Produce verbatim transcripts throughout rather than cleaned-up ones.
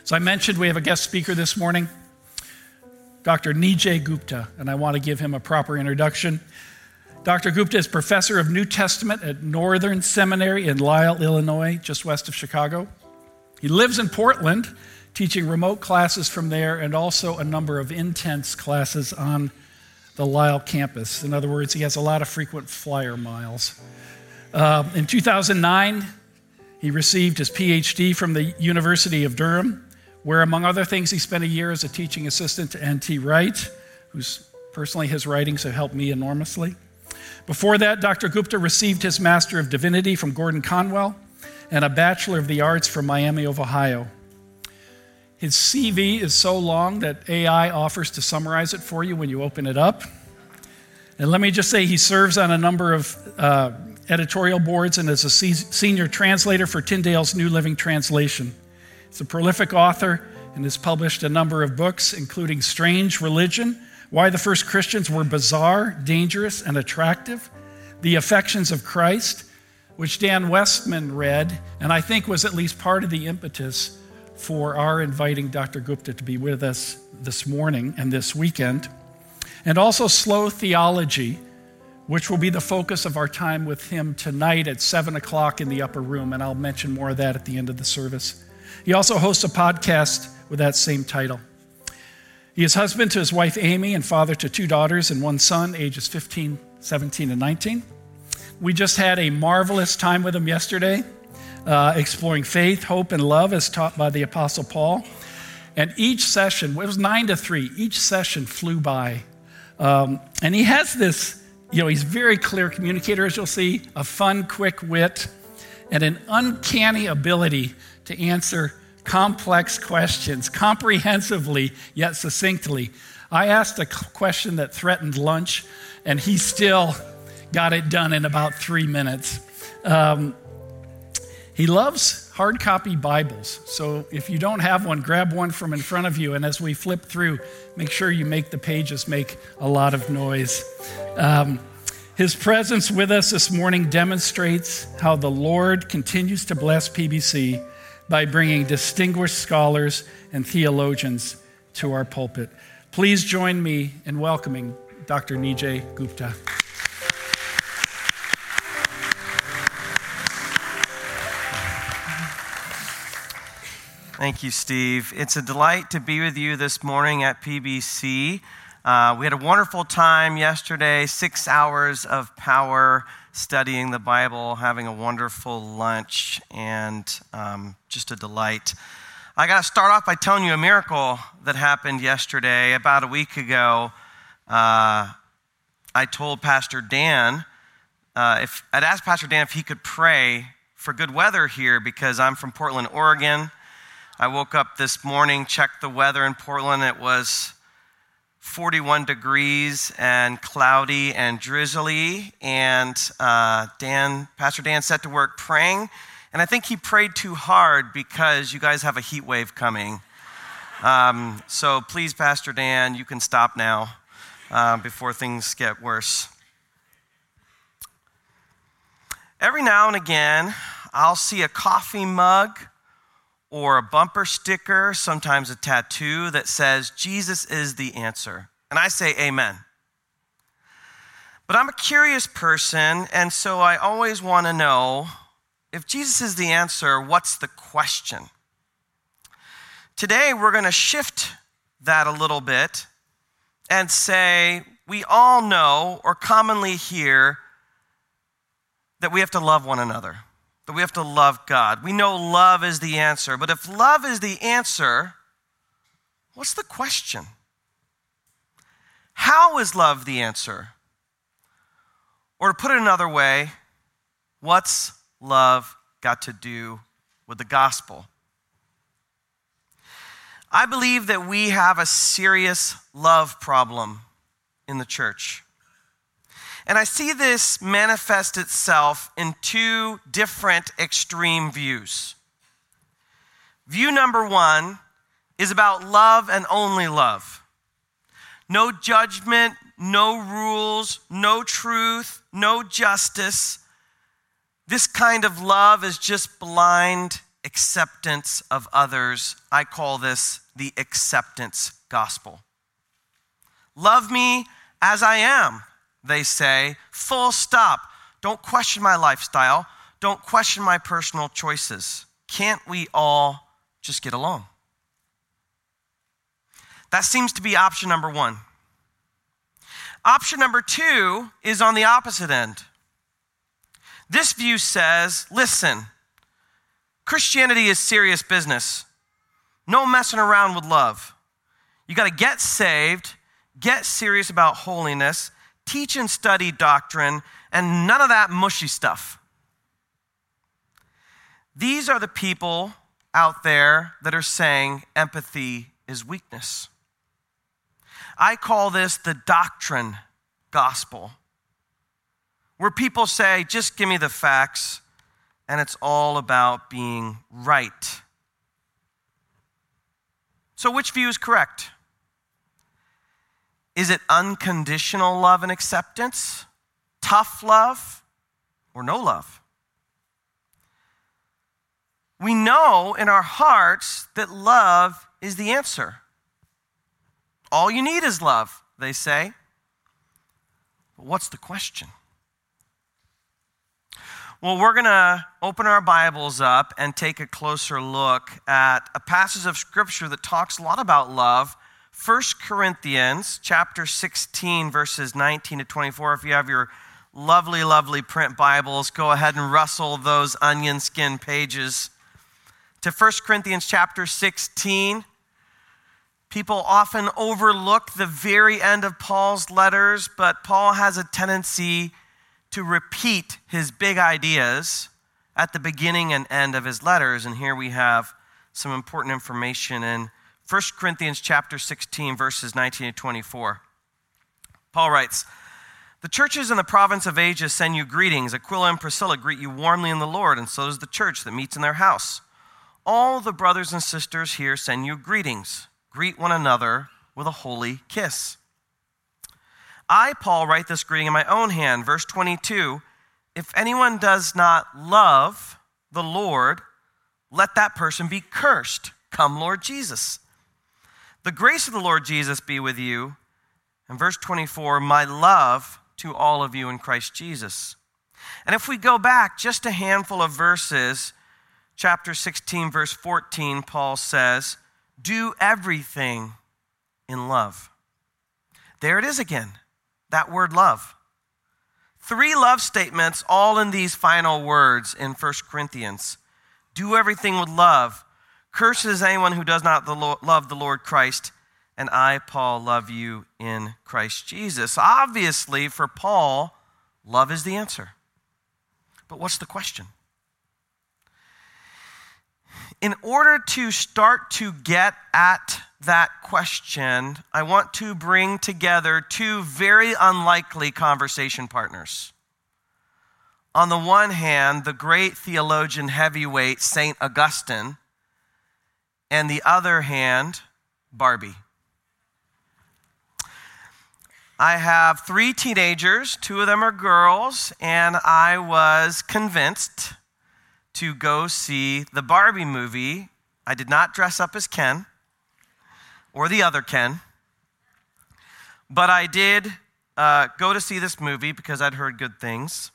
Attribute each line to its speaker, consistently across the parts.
Speaker 1: So I mentioned we have a guest speaker this morning, Doctor Nijay Gupta, and I want to give him a proper introduction. Doctor Gupta is professor of New Testament at Northern Seminary in Lisle, Illinois, just west of Chicago. He lives in Portland, teaching remote classes from there and also a number of intense classes on the Lisle campus. In other words, he has a lot of frequent flyer miles. Uh, in two thousand nine, he received his P H D from the University of Durham, where, among other things, he spent a year as a teaching assistant to N T Wright, whose personally his writings have helped me enormously. Before that, Doctor Gupta received his Master of Divinity from Gordon Conwell and a Bachelor of the Arts from Miami of Ohio. His C V is so long that A I offers to summarize it for you when you open it up. And let me just say he serves on a number of uh, editorial boards and is a se- senior translator for Tyndale's New Living Translation. He's a prolific author and has published a number of books, including Strange Religion, Why the First Christians Were Bizarre, Dangerous, and Attractive, The Affections of Christ, which Dan Westman read, and I think was at least part of the impetus for our inviting Doctor Gupta to be with us this morning and this weekend, and also Slow Theology, which will be the focus of our time with him tonight at seven o'clock in the upper room, and I'll mention more of that at the end of the service. He also hosts a podcast with that same title. He is husband to his wife Amy and father to two daughters and one son, ages fifteen, seventeen, and nineteen. We just had a marvelous time with him yesterday, uh, exploring faith, hope, and love as taught by the Apostle Paul. And each session, it was nine to three, each session flew by. Um, and he has this, you know, he's a very clear communicator, as you'll see, a fun, quick wit, and an uncanny ability to answer complex questions comprehensively yet succinctly. I asked a question that threatened lunch, and he still got it done in about three minutes. Um, he loves hard copy Bibles, so if you don't have one, grab one from in front of you, and as we flip through, make sure you make the pages make a lot of noise. Um, his presence with us this morning demonstrates how the Lord continues to bless P B C by bringing distinguished scholars and theologians to our pulpit. Please join me in welcoming Doctor Nijay Gupta.
Speaker 2: Thank you, Steve. It's a delight to be with you this morning at P B C. Uh, we had a wonderful time yesterday, six hours of power, studying the Bible, having a wonderful lunch, and um, just a delight. I got to start off by telling you a miracle that happened yesterday. About a week ago, uh, I told Pastor Dan, uh, if I'd asked Pastor Dan if he could pray for good weather here because I'm from Portland, Oregon. I woke up this morning, checked the weather in Portland. It was forty-one degrees and cloudy and drizzly, and uh, Dan, Pastor Dan set to work praying, and I think he prayed too hard because you guys have a heat wave coming. Um, so please, Pastor Dan, you can stop now uh, before things get worse. Every now and again, I'll see a coffee mug or a bumper sticker, sometimes a tattoo that says, Jesus is the answer. And I say amen. But I'm a curious person, and so I always want to know, if Jesus is the answer, what's the question? Today, we're going to shift that a little bit and say, we all know or commonly hear that we have to love one another. That we have to love God. We know love is the answer. But if love is the answer, what's the question? How is love the answer? Or to put it another way, what's love got to do with the gospel? I believe that we have a serious love problem in the church. And I see this manifest itself in two different extreme views. View number one is about love and only love. No judgment, no rules, no truth, no justice. This kind of love is just blind acceptance of others. I call this the acceptance gospel. Love me as I am, they say, full stop. Don't question my lifestyle. Don't question my personal choices. Can't we all just get along? That seems to be option number one. Option number two is on the opposite end. This view says, listen, Christianity is serious business. No messing around with love. You got to get saved, get serious about holiness, teach and study doctrine, and none of that mushy stuff. These are the people out there that are saying empathy is weakness. I call this the doctrine gospel, where people say, just give me the facts, and it's all about being right. So which view is correct? Is it unconditional love and acceptance, tough love, or no love? We know in our hearts that love is the answer. All you need is love, they say. But what's the question? Well, we're going to open our Bibles up and take a closer look at a passage of Scripture that talks a lot about love. First Corinthians chapter sixteen, verses nineteen to twenty-four. If you have your lovely, lovely print Bibles, go ahead and rustle those onion skin pages to First Corinthians chapter sixteen. People often overlook the very end of Paul's letters, but Paul has a tendency to repeat his big ideas at the beginning and end of his letters. And here we have some important information in First Corinthians chapter sixteen, verses nineteen to twenty-four. Paul writes, "The churches in the province of Asia send you greetings. Aquila and Priscilla greet you warmly in the Lord, and so does the church that meets in their house. All the brothers and sisters here send you greetings. Greet one another with a holy kiss. I, Paul, write this greeting in my own hand." Verse twenty-two, "If anyone does not love the Lord, let that person be cursed. Come, Lord Jesus. The grace of the Lord Jesus be with you." And verse twenty-four, "My love to all of you in Christ Jesus." And if we go back just a handful of verses, chapter sixteen, verse fourteen, Paul says, "Do everything in love." There it is again, that word love. Three love statements all in these final words in First Corinthians. Do everything with love. Curses anyone who does not love the Lord Christ. And I, Paul, love you in Christ Jesus. Obviously, for Paul, love is the answer. But what's the question? In order to start to get at that question, I want to bring together two very unlikely conversation partners. On the one hand, the great theologian heavyweight Saint Augustine, and the other hand, Barbie. I have three teenagers, two of them are girls, and I was convinced to go see the Barbie movie. I did not dress up as Ken or the other Ken, but I did uh, go to see this movie because I'd heard good things.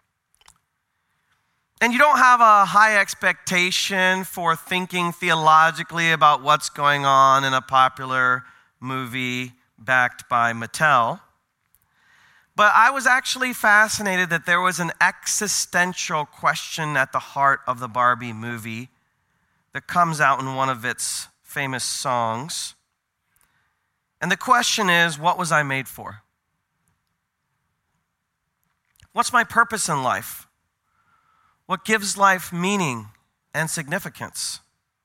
Speaker 2: And you don't have a high expectation for thinking theologically about what's going on in a popular movie backed by Mattel. But I was actually fascinated that there was an existential question at the heart of the Barbie movie that comes out in one of its famous songs. And the question is, what was I made for? What's my purpose in life? What gives life meaning and significance?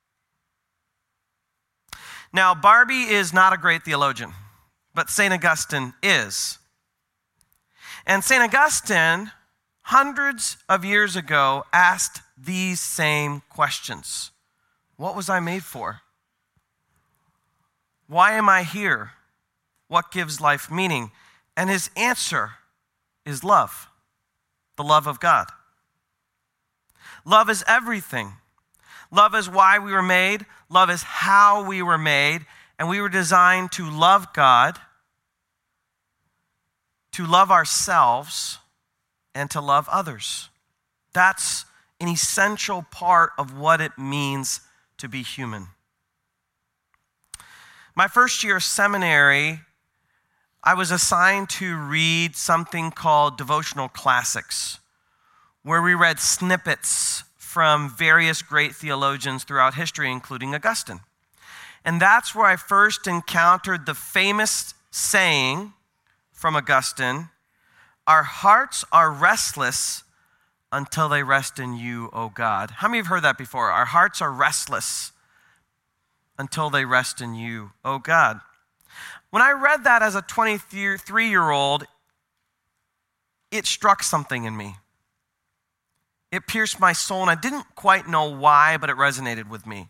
Speaker 2: Now, Barbie is not a great theologian, but Saint Augustine is. And Saint Augustine, hundreds of years ago, asked these same questions. What was I made for? Why am I here? What gives life meaning? And his answer is love, the love of God. Love is everything. Love is why we were made. Love is how we were made. And we were designed to love God, to love ourselves, and to love others. That's an essential part of what it means to be human. My first year of seminary, I was assigned to read something called devotional classics, where we read snippets from various great theologians throughout history, including Augustine. And that's where I first encountered the famous saying from Augustine, "Our hearts are restless until they rest in you, O God." How many have heard that before? Our hearts are restless until they rest in you, O God. When I read that as a twenty-three-year-old, it struck something in me. It pierced my soul, and I didn't quite know why, but it resonated with me.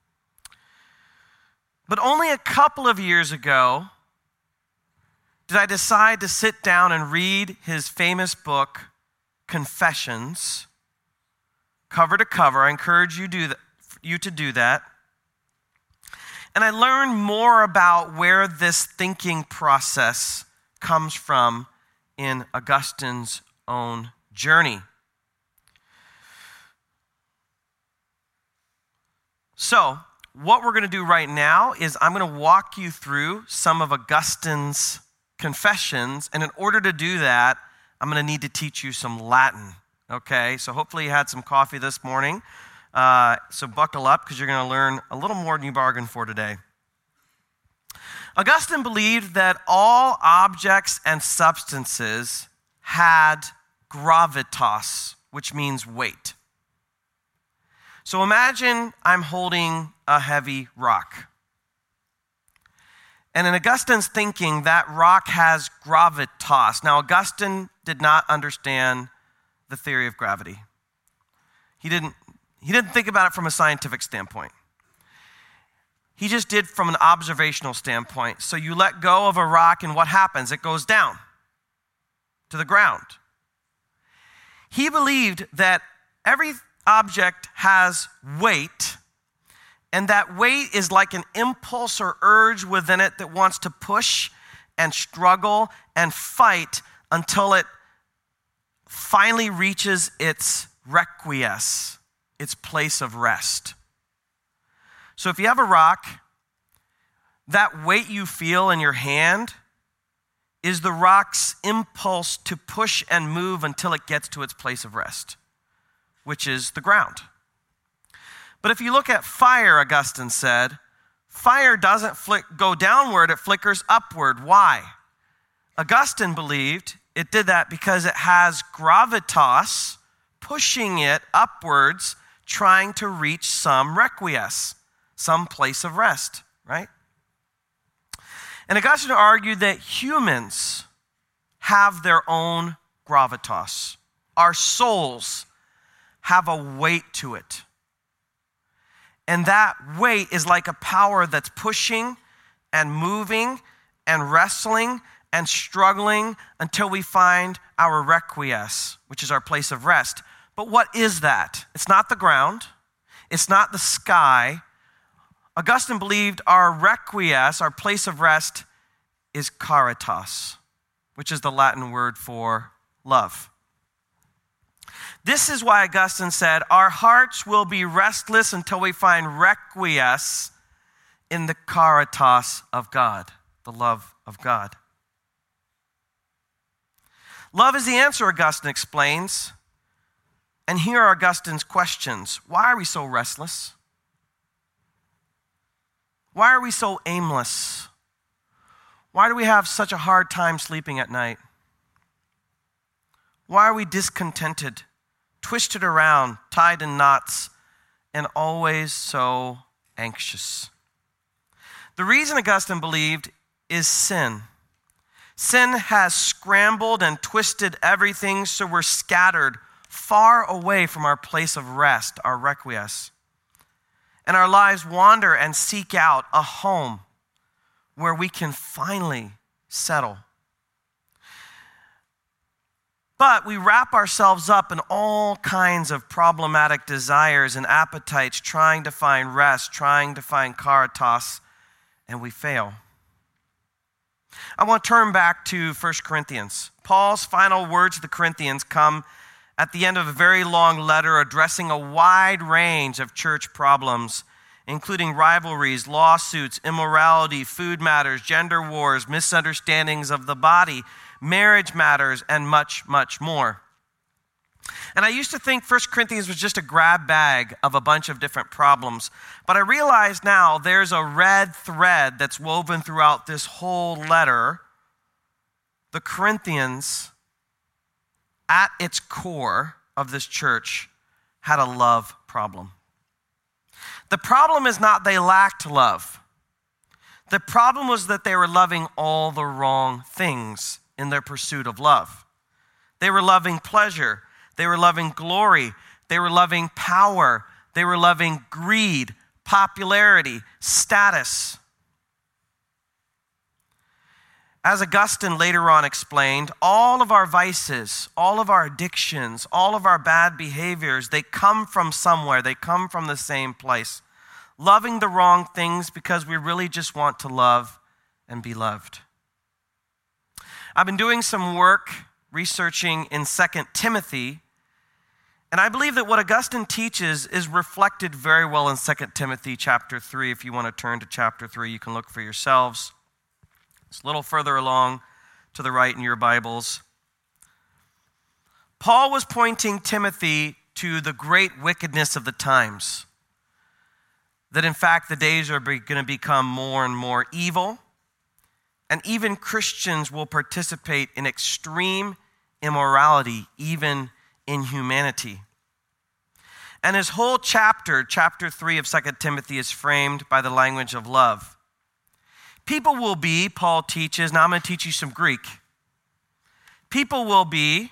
Speaker 2: But only a couple of years ago did I decide to sit down and read his famous book, Confessions, cover to cover. I encourage you, do that, you to do that. And I learned more about where this thinking process comes from in Augustine's own journey. So, what we're going to do right now is I'm going to walk you through some of Augustine's confessions, and in order to do that, I'm going to need to teach you some Latin, okay? So hopefully you had some coffee this morning. Uh, so buckle up, because you're going to learn a little more than you bargained for today. Augustine believed that all objects and substances had gravitas, which means weight. So imagine I'm holding a heavy rock. And in Augustine's thinking, that rock has gravitas. Now, Augustine did not understand the theory of gravity. He didn't, he didn't think about it from a scientific standpoint. He just did from an observational standpoint. So you let go of a rock, and what happens? It goes down to the ground. He believed that every object has weight, and that weight is like an impulse or urge within it that wants to push and struggle and fight until it finally reaches its requiesce, its place of rest. So if you have a rock, that weight you feel in your hand is the rock's impulse to push and move until it gets to its place of rest, which is the ground. But if you look at fire, Augustine said, fire doesn't flick, go downward, it flickers upward. Why? Augustine believed it did that because it has gravitas pushing it upwards, trying to reach some requiesce, some place of rest, right? And Augustine argued that humans have their own gravitas. Our souls have a weight to it. And that weight is like a power that's pushing and moving and wrestling and struggling until we find our requiesce, which is our place of rest. But what is that? It's not the ground. It's not the sky. Augustine believed our requiesce, our place of rest, is caritas, which is the Latin word for love. This is why Augustine said, our hearts will be restless until we find requiesce in the caritas of God, the love of God. Love is the answer, Augustine explains. And here are Augustine's questions. Why are we so restless? Why are we so aimless? Why do we have such a hard time sleeping at night? Why are we discontented, twisted around, tied in knots, and always so anxious? The reason Augustine believed is sin. Sin has scrambled and twisted everything, so we're scattered far away from our place of rest, our requiesce. And our lives wander and seek out a home where we can finally settle. But we wrap ourselves up in all kinds of problematic desires and appetites, trying to find rest, trying to find caritas, and we fail. I want to turn back to First Corinthians. Paul's final words to the Corinthians come at the end of a very long letter addressing a wide range of church problems, including rivalries, lawsuits, immorality, food matters, gender wars, misunderstandings of the body, marriage matters, and much, much more. And I used to think First Corinthians was just a grab bag of a bunch of different problems. But I realize now there's a red thread that's woven throughout this whole letter. The Corinthians, at its core of this church, had a love problem. The problem is not they lacked love. The problem was that they were loving all the wrong things in their pursuit of love. They were loving pleasure. They were loving glory. They were loving power. They were loving greed, popularity, status. As Augustine later on explained, all of our vices, all of our addictions, all of our bad behaviors, they come from somewhere. They come from the same place. Loving the wrong things because we really just want to love and be loved. I've been doing some work researching in Second Timothy, and I believe that what Augustine teaches is reflected very well in Second Timothy chapter three. If you want to turn to chapter three, you can look for yourselves. It's a little further along to the right in your Bibles. Paul was pointing Timothy to the great wickedness of the times. That in fact the days are going to become more and more evil. And even Christians will participate in extreme immorality, even inhumanity. And his whole chapter, chapter three of Second Timothy, is framed by the language of love. People will be, Paul teaches, now I'm going to teach you some Greek. People will be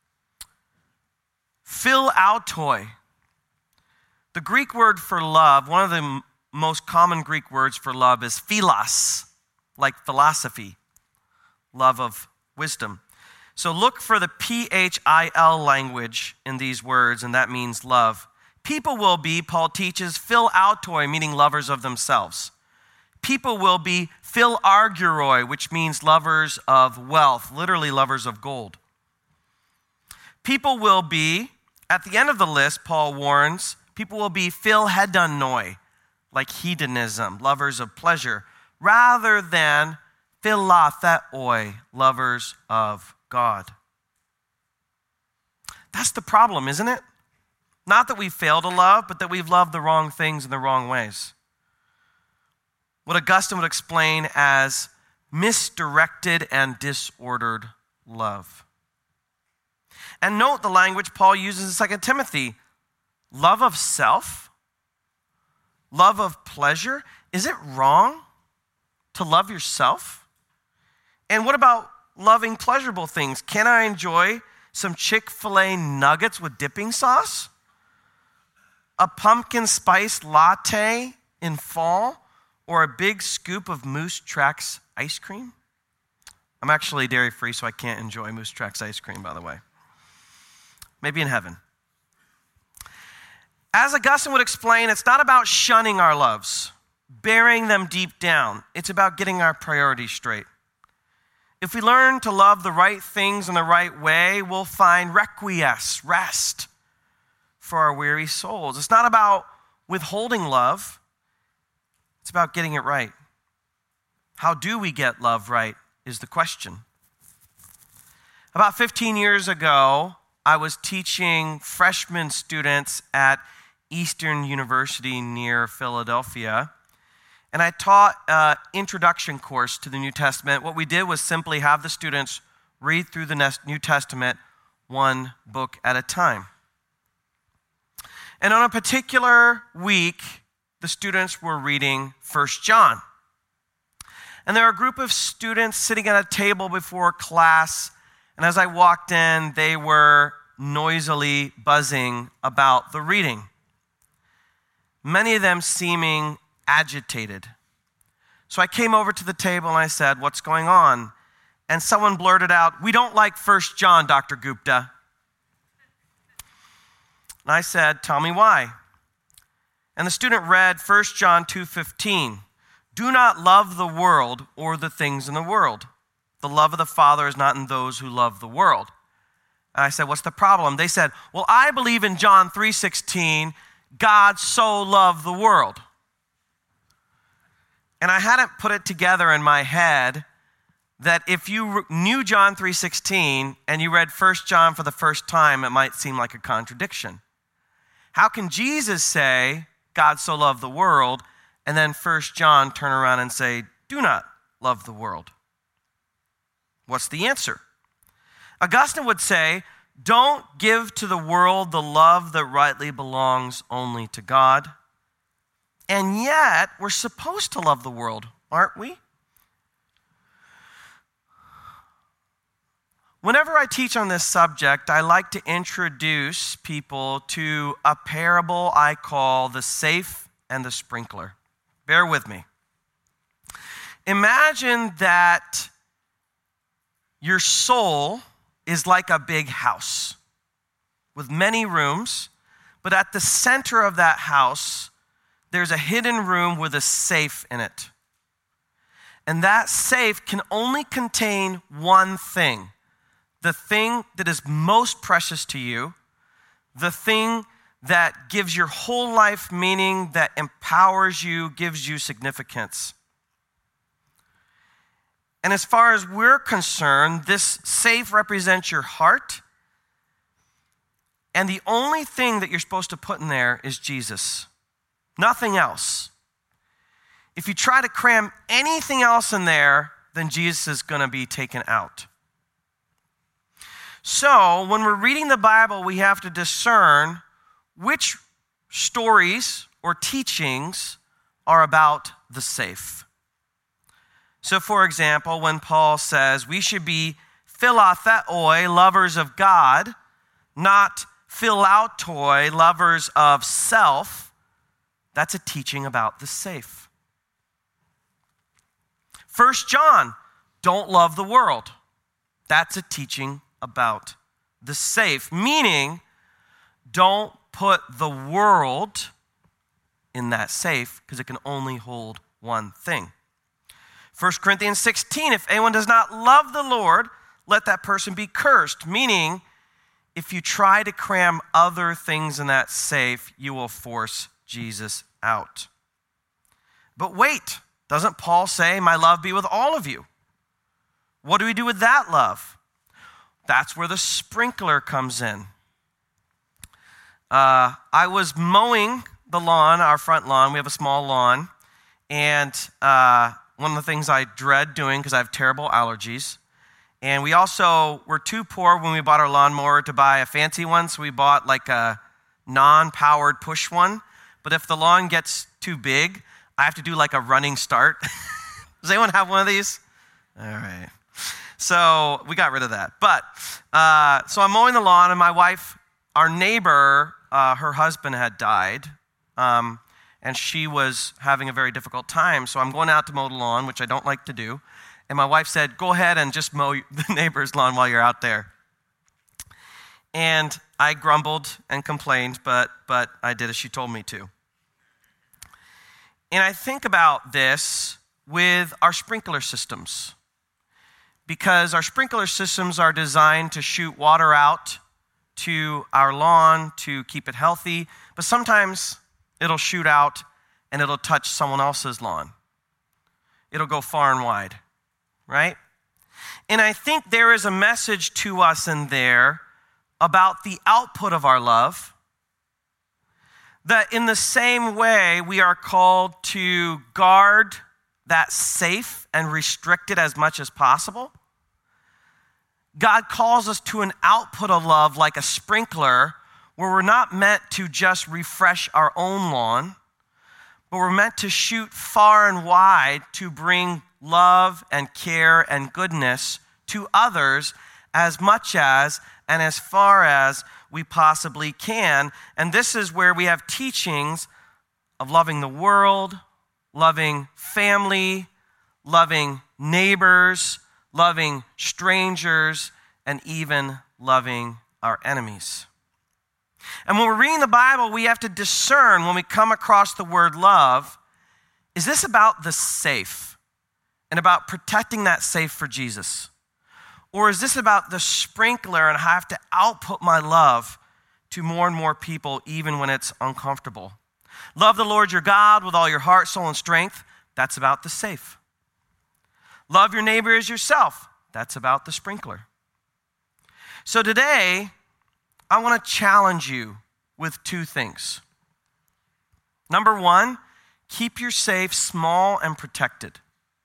Speaker 2: philautoi. The Greek word for love, one of the m- most common Greek words for love is philos, like philosophy, love of wisdom. So look for the P H I L language in these words, and that means love. People will be, Paul teaches, philautoi, meaning lovers of themselves. People will be philarguroi, which means lovers of wealth, literally lovers of gold. People will be, at the end of the list, Paul warns, people will be philhedonoi, like hedonism, lovers of pleasure, rather than philatheoi, lovers of God. That's the problem, isn't it? Not that we fail to love, but that we've loved the wrong things in the wrong ways. What Augustine would explain as misdirected and disordered love. And note the language Paul uses in Second Timothy. Love of self, love of pleasure. Is it wrong to love yourself? And what about loving pleasurable things? Can I enjoy some Chick-fil-A nuggets with dipping sauce? A pumpkin spice latte in fall? Or a big scoop of Moose Tracks ice cream? I'm actually dairy-free, so I can't enjoy Moose Tracks ice cream, by the way. Maybe in heaven. As Augustine would explain, it's not about shunning our loves, burying them deep down. It's about getting our priorities straight. If we learn to love the right things in the right way, we'll find requiesce, rest for our weary souls. It's not about withholding love. It's about getting it right. How do we get love right is the question. About fifteen years ago, I was teaching freshman students at Eastern University near Philadelphia, and I taught an introduction course to the New Testament. What we did was simply have the students read through the New Testament one book at a time. And on a particular week, the students were reading First John. And there were a group of students sitting at a table before class, and as I walked in, they were noisily buzzing about the reading. Many of them seeming agitated. So I came over to the table and I said, "What's going on?" and someone blurted out, "We don't like First John, Doctor Gupta." And I said, "Tell me why." And the student read First John two fifteen. "Do not love the world or the things in the world. The love of the Father is not in those who love the world." And I said, "What's the problem?" They said, "Well, I believe in John three sixteen, God so loved the world." And I hadn't put it together in my head that if you knew John three sixteen and you read First John for the first time, it might seem like a contradiction. How can Jesus say, God so loved the world, and then First John turn around and say, do not love the world? What's the answer? Augustine would say, don't give to the world the love that rightly belongs only to God. And yet, we're supposed to love the world, aren't we? Whenever I teach on this subject, I like to introduce people to a parable I call the safe and the sprinkler. Bear with me. Imagine that your soul is like a big house with many rooms, but at the center of that house, there's a hidden room with a safe in it. And that safe can only contain one thing. The thing that is most precious to you, the thing that gives your whole life meaning, that empowers you, gives you significance. And as far as we're concerned, this safe represents your heart, and the only thing that you're supposed to put in there is Jesus. Nothing else. If you try to cram anything else in there, then Jesus is going to be taken out. So, when we're reading the Bible, we have to discern which stories or teachings are about the safe. So, for example, when Paul says we should be philotheoi, lovers of God, not philautoi, lovers of self, that's a teaching about the safe. First John, don't love the world. That's a teaching about the safe, meaning don't put the world in that safe because it can only hold one thing. First Corinthians sixteen, if anyone does not love the Lord, let that person be cursed, meaning if you try to cram other things in that safe, you will force Jesus out. But wait, doesn't Paul say, my love be with all of you? What do we do with that love? That's where the sprinkler comes in. Uh, I was mowing the lawn, our front lawn. We have a small lawn. And uh, one of the things I dread doing because I have terrible allergies. And we also were too poor when we bought our lawnmower to buy a fancy one. So we bought like a non-powered push one. But if the lawn gets too big, I have to do like a running start. Does anyone have one of these? All right. So we got rid of that. But, uh, so I'm mowing the lawn, and my wife, our neighbor, uh, her husband had died, um, and she was having a very difficult time. So I'm going out to mow the lawn, which I don't like to do. And my wife said, go ahead and just mow the neighbor's lawn while you're out there. And I grumbled and complained, but, but I did as she told me to. And I think about this with our sprinkler systems, because our sprinkler systems are designed to shoot water out to our lawn to keep it healthy, but sometimes it'll shoot out and it'll touch someone else's lawn. It'll go far and wide, right? And I think there is a message to us in there about the output of our love, that in the same way we are called to guard that safe and restrict it as much as possible. God calls us to an output of love like a sprinkler, where we're not meant to just refresh our own lawn, but we're meant to shoot far and wide to bring love and care and goodness to others as much as and as far as we possibly can. And this is where we have teachings of loving the world, loving family, loving neighbors, loving strangers, and even loving our enemies. And when we're reading the Bible, we have to discern when we come across the word love, is this about the safe and about protecting that safe for Jesus? Or is this about the sprinkler and I have to output my love to more and more people even when it's uncomfortable? Love the Lord your God with all your heart, soul, and strength. That's about the safe. Love your neighbor as yourself. That's about the sprinkler. So today, I want to challenge you with two things. Number one, keep your safe small and protected.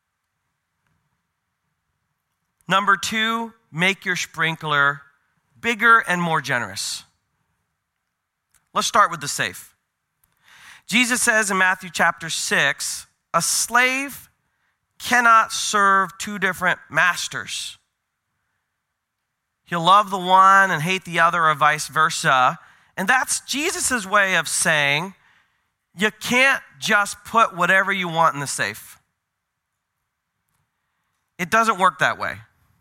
Speaker 2: Number two, make your sprinkler bigger and more generous. Let's start with the safe. Jesus says in Matthew chapter six, a slave cannot serve two different masters. He'll love the one and hate the other, or vice versa. And that's Jesus' way of saying, you can't just put whatever you want in the safe. It doesn't work that way.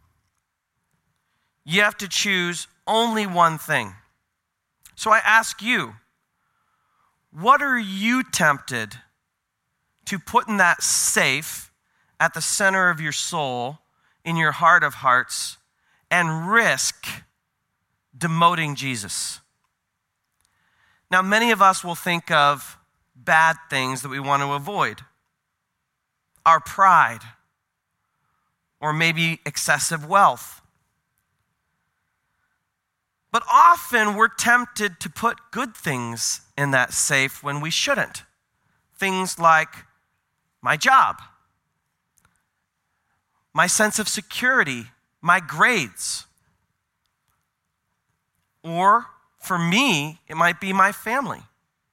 Speaker 2: You have to choose only one thing. So I ask you, what are you tempted to put in that safe at the center of your soul, in your heart of hearts, and risk demoting Jesus? Now, many of us will think of bad things that we want to avoid. Our pride, or maybe excessive wealth. But often we're tempted to put good things in that safe when we shouldn't. Things like my job, my sense of security, my grades. Or for me, it might be my family.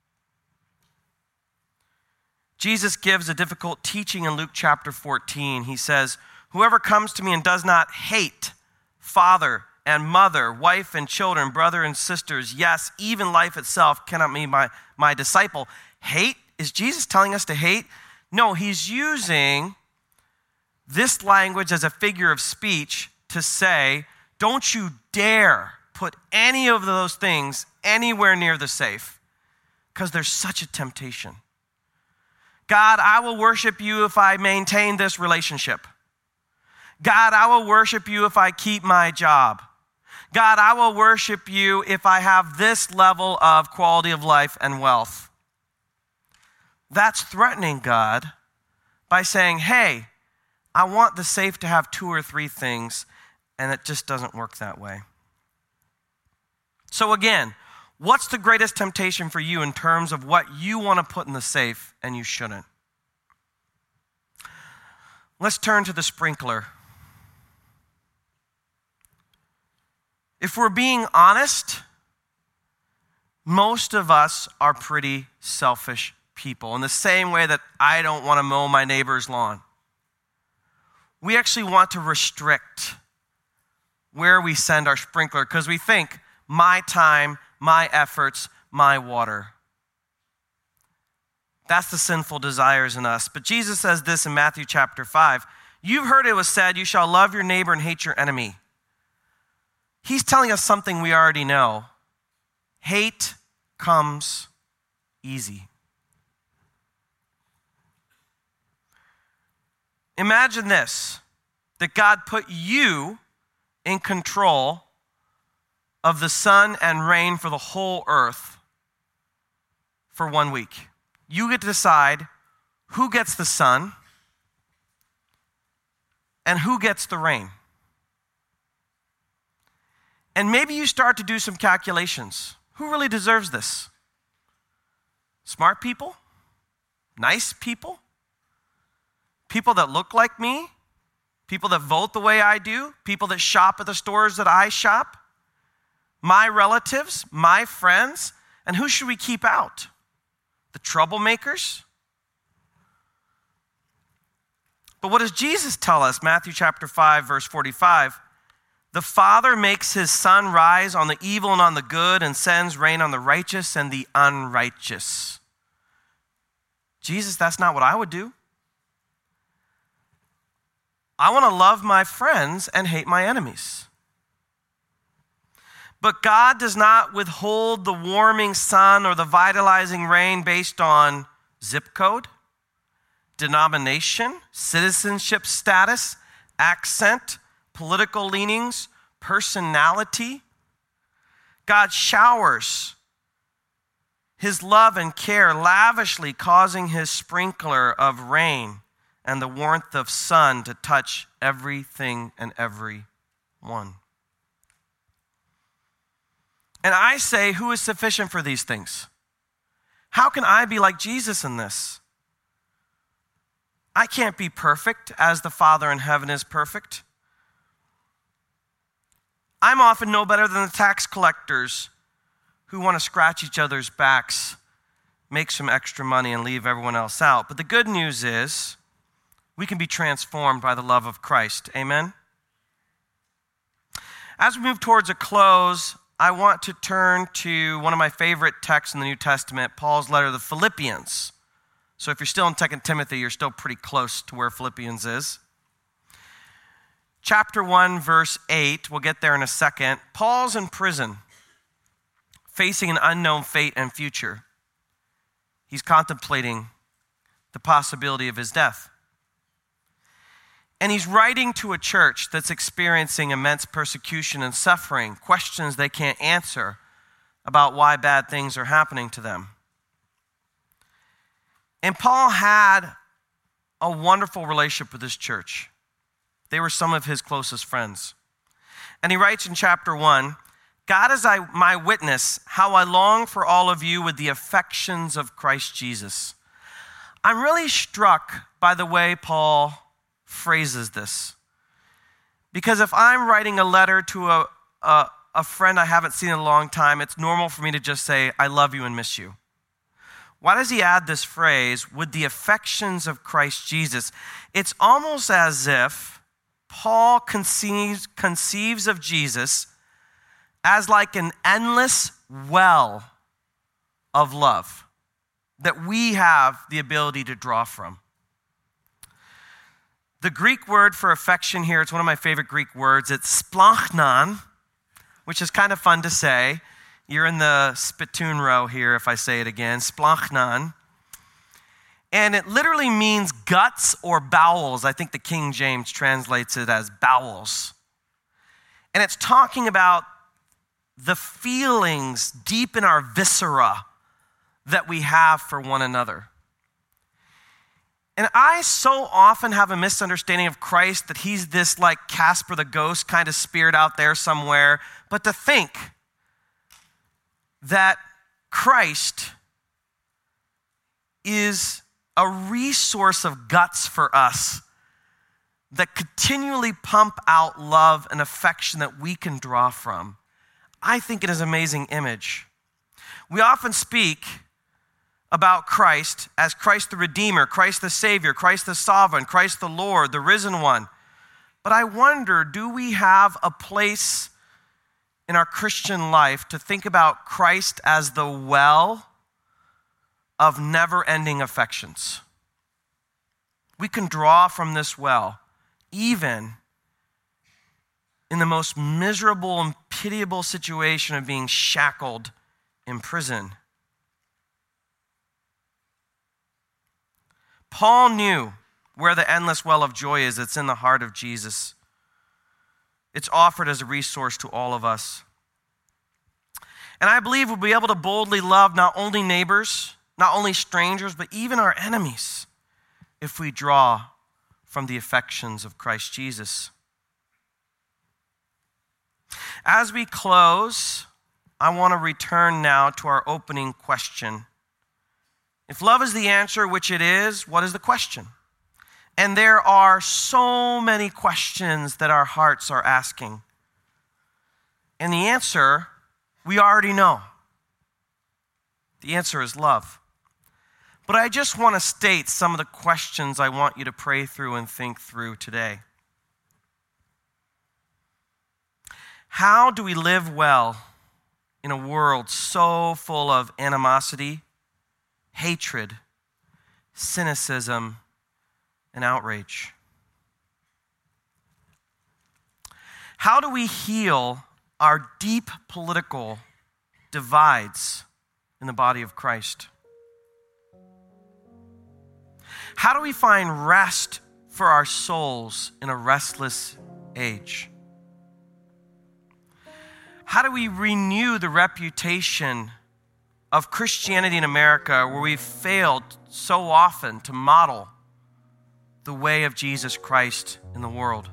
Speaker 2: Jesus gives a difficult teaching in Luke chapter fourteen. He says, whoever comes to me and does not hate father and mother, wife and children, brother and sisters, yes, even life itself, cannot be my, my disciple. Hate? Is Jesus telling us to hate? No, he's using this language as a figure of speech to say, don't you dare put any of those things anywhere near the safe, because there's such a temptation. God, I will worship you if I maintain this relationship. God, I will worship you if I keep my job. God, I will worship you if I have this level of quality of life and wealth. That's threatening God by saying, hey, I want the safe to have two or three things, and it just doesn't work that way. So again, what's the greatest temptation for you in terms of what you want to put in the safe and you shouldn't? Let's turn to the sprinkler. If we're being honest, most of us are pretty selfish people. In the same way that I don't want to mow my neighbor's lawn. We actually want to restrict where we send our sprinkler because we think, my time, my efforts, my water. That's the sinful desires in us. But Jesus says this in Matthew chapter five. You've heard it was said, you shall love your neighbor and hate your enemy. He's telling us something we already know. Hate comes easy. Imagine this, that God put you in control of the sun and rain for the whole earth for one week. You get to decide who gets the sun and who gets the rain. And maybe you start to do some calculations. Who really deserves this? Smart people? Nice people? People that look like me? People that vote the way I do? People that shop at the stores that I shop? My relatives? My friends? And who should we keep out? The troublemakers? But what does Jesus tell us? Matthew chapter five, verse forty-five. The Father makes his sun rise on the evil and on the good and sends rain on the righteous and the unrighteous. Jesus, that's not what I would do. I want to love my friends and hate my enemies. But God does not withhold the warming sun or the vitalizing rain based on zip code, denomination, citizenship status, accent, political leanings, personality. God showers his love and care lavishly, causing his sprinkler of rain and the warmth of sun to touch everything and everyone. And I say, who is sufficient for these things? How can I be like Jesus in this? I can't be perfect as the Father in heaven is perfect. I'm often no better than the tax collectors who want to scratch each other's backs, make some extra money, and leave everyone else out. But the good news is we can be transformed by the love of Christ. Amen? As we move towards a close, I want to turn to one of my favorite texts in the New Testament, Paul's letter to the Philippians. So if you're still in Second Timothy, you're still pretty close to where Philippians is. Chapter one, verse eight, we'll get there in a second. Paul's in prison, facing an unknown fate and future. He's contemplating the possibility of his death. And he's writing to a church that's experiencing immense persecution and suffering, questions they can't answer about why bad things are happening to them. And Paul had a wonderful relationship with this church. They were some of his closest friends. And he writes in chapter one, God is my witness, how I long for all of you with the affections of Christ Jesus. I'm really struck by the way Paul phrases this. Because if I'm writing a letter to a, a, a friend I haven't seen in a long time, it's normal for me to just say, I love you and miss you. Why does he add this phrase, with the affections of Christ Jesus? It's almost as if Paul conceives, conceives of Jesus as like an endless well of love that we have the ability to draw from. The Greek word for affection here, it's one of my favorite Greek words. It's splachnan, which is kind of fun to say. You're in the spittoon row here if I say it again, splachnan. And it literally means guts or bowels. I think the King James translates it as bowels. And it's talking about the feelings deep in our viscera that we have for one another. And I so often have a misunderstanding of Christ that he's this like Casper the Ghost kind of spirit out there somewhere. But to think that Christ is a resource of guts for us that continually pump out love and affection that we can draw from, I think it is an amazing image. We often speak about Christ as Christ the Redeemer, Christ the Savior, Christ the Sovereign, Christ the Lord, the Risen One. But I wonder, do we have a place in our Christian life to think about Christ as the well of never-ending affections? We can draw from this well, even in the most miserable and pitiable situation of being shackled in prison. Paul knew where the endless well of joy is. It's in the heart of Jesus. It's offered as a resource to all of us. And I believe we'll be able to boldly love not only neighbors, not only strangers, but even our enemies if we draw from the affections of Christ Jesus. As we close, I want to return now to our opening question. If love is the answer, which it is, what is the question? And there are so many questions that our hearts are asking. And the answer, we already know. The answer is love. But I just want to state some of the questions I want you to pray through and think through today. How do we live well in a world so full of animosity, hatred, cynicism, and outrage? How do we heal our deep political divides in the body of Christ? How do we find rest for our souls in a restless age? How do we renew the reputation of Christianity in America, where we've failed so often to model the way of Jesus Christ in the world?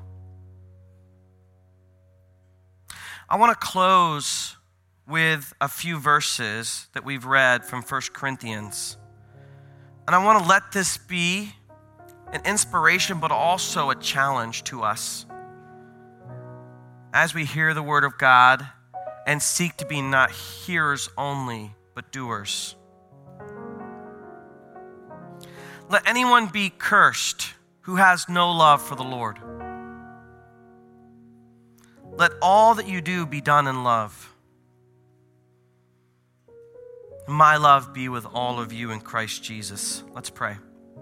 Speaker 2: I want to close with a few verses that we've read from First Corinthians. And I want to let this be an inspiration, but also a challenge to us as we hear the word of God and seek to be not hearers only, but doers. Let anyone be cursed who has no love for the Lord. Let all that you do be done in love. My love be with all of you in Christ Jesus. Let's pray.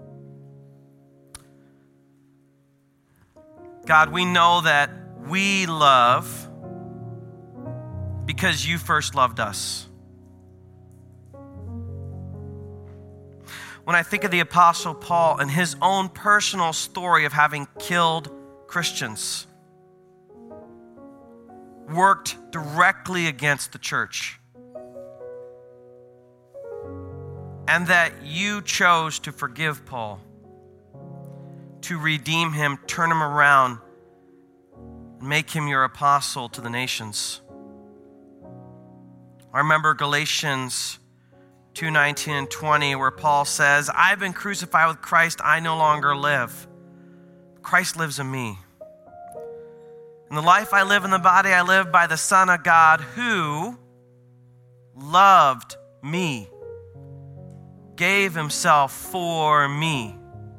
Speaker 2: God, we know that we love because you first loved us. When I think of the Apostle Paul and his own personal story of having killed Christians, worked directly against the church, and that you chose to forgive Paul, to redeem him, turn him around, make him your apostle to the nations. I remember Galatians two nineteen and twenty, where Paul says, I've been crucified with Christ, I no longer live. Christ lives in me. In the life I live in the body, I live by the Son of God who loved me, gave himself for me.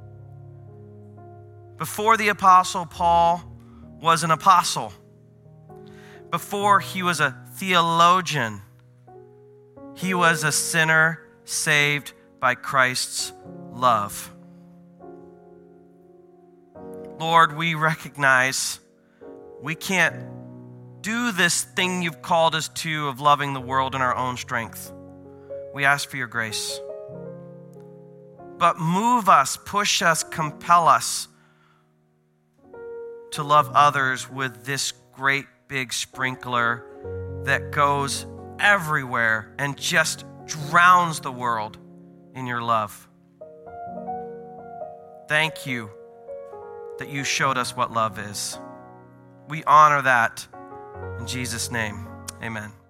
Speaker 2: Before the Apostle Paul was an apostle, before he was a theologian, he was a sinner saved by Christ's love. Lord, we recognize we can't do this thing you've called us to of loving the world in our own strength. We ask for your grace. But move us, push us, compel us to love others with this great big sprinkler that goes everywhere and just drowns the world in your love. Thank you that you showed us what love is. We honor that in Jesus' name. Amen.